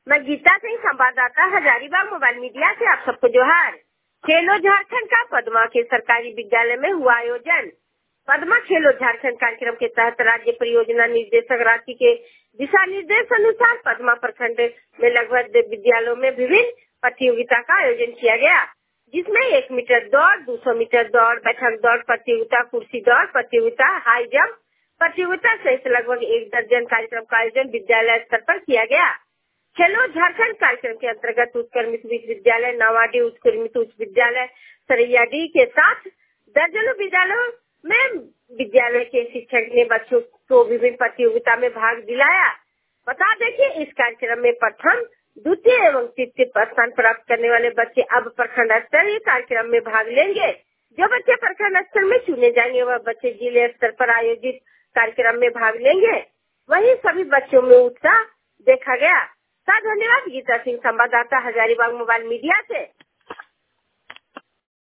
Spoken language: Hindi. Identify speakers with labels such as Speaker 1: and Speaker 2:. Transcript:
Speaker 1: मैं गीता सिंह, संवाददाता, हजारीबाग मोबाइल मीडिया से आप सबको जोहार। खेलो झारखंड का पद्मा के सरकारी विद्यालय में हुआ आयोजन। पद्मा खेलो झारखंड कार्यक्रम के तहत राज्य परियोजना निर्देशक राशि के दिशा निर्देश अनुसार पद्मा प्रखंड में लगभग विद्यालयों में विभिन्न प्रतियोगिता का आयोजन किया गया, जिसमें 1 मीटर दौड़, 200 मीटर दौड़, बैठक दौड़ प्रतियोगिता, कुर्सी दौड़ प्रतियोगिता, हाई जंप प्रतियोगिता सहित लगभग 1 दर्जन कार्यक्रम का आयोजन विद्यालय स्तर पर किया गया। खेलो झारखंड कार्यक्रम के अंतर्गत उत्क्रमित विद्यालय, नावाडी उत्क्रमित उच्च विद्यालय, सरैयाडीह के साथ दर्जनों विद्यालयों में विद्यालय के शिक्षक ने बच्चों को विभिन्न प्रतियोगिता में भाग दिलाया। बता दें कि इस कार्यक्रम में प्रथम, द्वितीय एवं तृतीय स्थान प्राप्त करने वाले बच्चे अब प्रखंड स्तरीय कार्यक्रम में भाग लेंगे। जो बच्चे प्रखंड स्तर में चुने जाएंगे वह बच्चे जिले स्तर पर आयोजित कार्यक्रम में भाग लेंगे। वहीं सभी बच्चों में उत्साह देखा गया। धन्यवाद। गीता सिंह, संवाददाता, हजारीबाग मोबाइल मीडिया से।